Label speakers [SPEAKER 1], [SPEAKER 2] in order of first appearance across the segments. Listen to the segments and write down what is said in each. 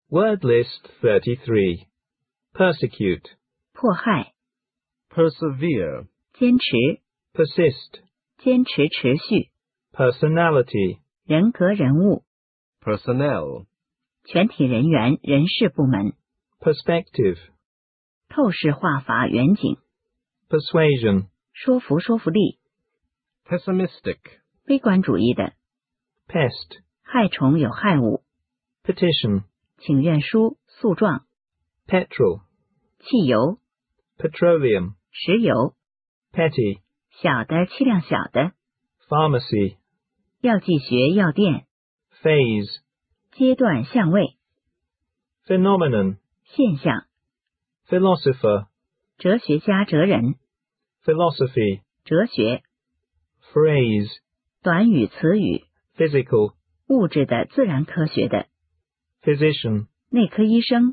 [SPEAKER 1] Word list 33. Persecute,
[SPEAKER 2] 迫害、
[SPEAKER 3] persevere,
[SPEAKER 2] 坚持、
[SPEAKER 1] persist,
[SPEAKER 2] 坚持持续、
[SPEAKER 1] personality,
[SPEAKER 2] 人格人物、
[SPEAKER 3] personnel,
[SPEAKER 2] 全体人员人事部门、
[SPEAKER 1] perspective,
[SPEAKER 2] 透视画法远景、
[SPEAKER 1] persuasion,
[SPEAKER 2] 说服说服力、
[SPEAKER 3] pessimistic,
[SPEAKER 2] 悲观主义的、
[SPEAKER 1] pest,
[SPEAKER 2] 害虫有害物、
[SPEAKER 1] petition,
[SPEAKER 2] 请愿书、诉状、
[SPEAKER 1] petrol,
[SPEAKER 2] 汽油、
[SPEAKER 1] petroleum,
[SPEAKER 2] 石油、
[SPEAKER 1] petty,
[SPEAKER 2] 小的气量小的、
[SPEAKER 1] pharmacy,
[SPEAKER 2] 药剂学药店、
[SPEAKER 1] phase,
[SPEAKER 2] 阶段相位、
[SPEAKER 1] phenomenon,
[SPEAKER 2] 现象、
[SPEAKER 1] philosopher,
[SPEAKER 2] 哲学家哲人、
[SPEAKER 1] philosophy,
[SPEAKER 2] 哲学、
[SPEAKER 1] phrase,
[SPEAKER 2] 短语词语、
[SPEAKER 1] physical,
[SPEAKER 2] 物质的自然科学的、
[SPEAKER 1] physician,
[SPEAKER 2] 内科医生、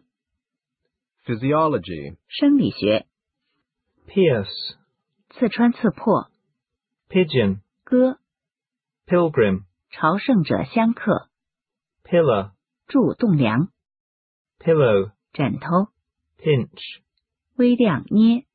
[SPEAKER 3] physiology,
[SPEAKER 2] 生理学、
[SPEAKER 1] pierce,
[SPEAKER 2] 刺穿刺破、
[SPEAKER 1] pigeon,
[SPEAKER 2] 歌、
[SPEAKER 1] pilgrim,
[SPEAKER 2] 朝圣者相克、
[SPEAKER 1] pillar,
[SPEAKER 2] 柱栋梁、
[SPEAKER 1] pillow,
[SPEAKER 2] 枕头、
[SPEAKER 1] pinch,
[SPEAKER 2] 微量捏、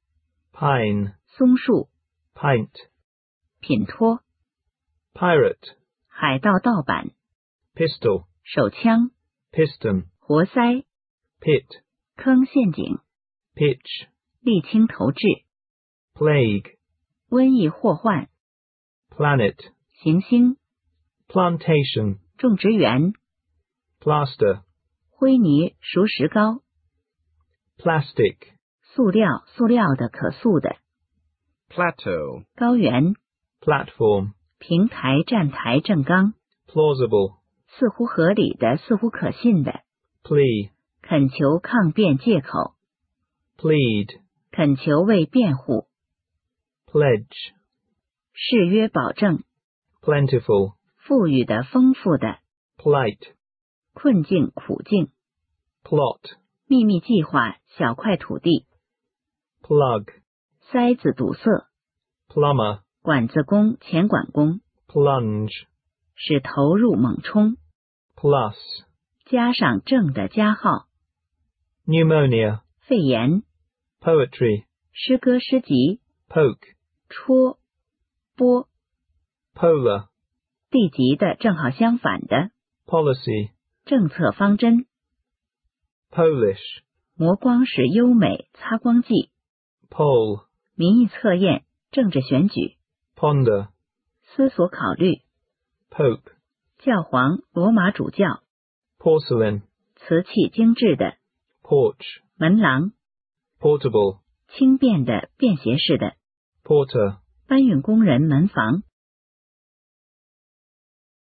[SPEAKER 1] pine,
[SPEAKER 2] 松树、
[SPEAKER 1] pint,
[SPEAKER 2] 品托、
[SPEAKER 1] pirate,
[SPEAKER 2] 海盗盗版、
[SPEAKER 1] pistol,
[SPEAKER 2] 手枪、
[SPEAKER 1] piston,
[SPEAKER 2] 活塞、
[SPEAKER 1] pit,
[SPEAKER 2] 坑陷阱、
[SPEAKER 1] pitch,
[SPEAKER 2] 沥青投掷、
[SPEAKER 1] plague,
[SPEAKER 2] 瘟疫祸患、
[SPEAKER 1] planet,
[SPEAKER 2] 行星、
[SPEAKER 1] plantation,
[SPEAKER 2] 种植园、
[SPEAKER 1] plaster,
[SPEAKER 2] 灰泥熟石膏、
[SPEAKER 1] plastic,
[SPEAKER 2] 塑料塑料的可塑的、
[SPEAKER 3] plateau,
[SPEAKER 2] 高原、
[SPEAKER 1] platform,
[SPEAKER 2] 平台站台正刚、
[SPEAKER 1] plausible,
[SPEAKER 2] 似乎合理的似乎可信的、
[SPEAKER 1] plea,
[SPEAKER 2] 恳求抗辩借口、
[SPEAKER 1] plead,
[SPEAKER 2] 恳求为辩护、
[SPEAKER 1] pledge,
[SPEAKER 2] 誓约保证、
[SPEAKER 1] plentiful,
[SPEAKER 2] 富裕的丰富的、
[SPEAKER 1] plight,
[SPEAKER 2] 困境苦境、
[SPEAKER 1] plot,
[SPEAKER 2] 秘密计划小块土地、
[SPEAKER 1] plug,
[SPEAKER 2] 塞子堵塞、
[SPEAKER 1] plumber,
[SPEAKER 2] 管子工前管工、
[SPEAKER 1] plunge,
[SPEAKER 2] 使投入猛冲、
[SPEAKER 1] plus,
[SPEAKER 2] 加上正的加号、
[SPEAKER 1] pneumonia,
[SPEAKER 2] 肺炎、
[SPEAKER 1] poetry,
[SPEAKER 2] 诗歌诗集、
[SPEAKER 1] poke,
[SPEAKER 2] 戳、拨、
[SPEAKER 1] polar,
[SPEAKER 2] 地级的正好相反的、
[SPEAKER 1] policy,
[SPEAKER 2] 政策方针、
[SPEAKER 1] Polish,
[SPEAKER 2] 磨光时优美擦光剂、
[SPEAKER 1] poll,
[SPEAKER 2] 民意测验政治选举、
[SPEAKER 1] ponder,
[SPEAKER 2] 思索考虑、
[SPEAKER 1] pope,
[SPEAKER 2] 教皇罗马主教、
[SPEAKER 1] porcelain,
[SPEAKER 2] 瓷器精致的、
[SPEAKER 1] porch,
[SPEAKER 2] 门廊、
[SPEAKER 1] portable,
[SPEAKER 2] 轻便的便携式的、
[SPEAKER 1] porter,
[SPEAKER 2] 搬运工人门房、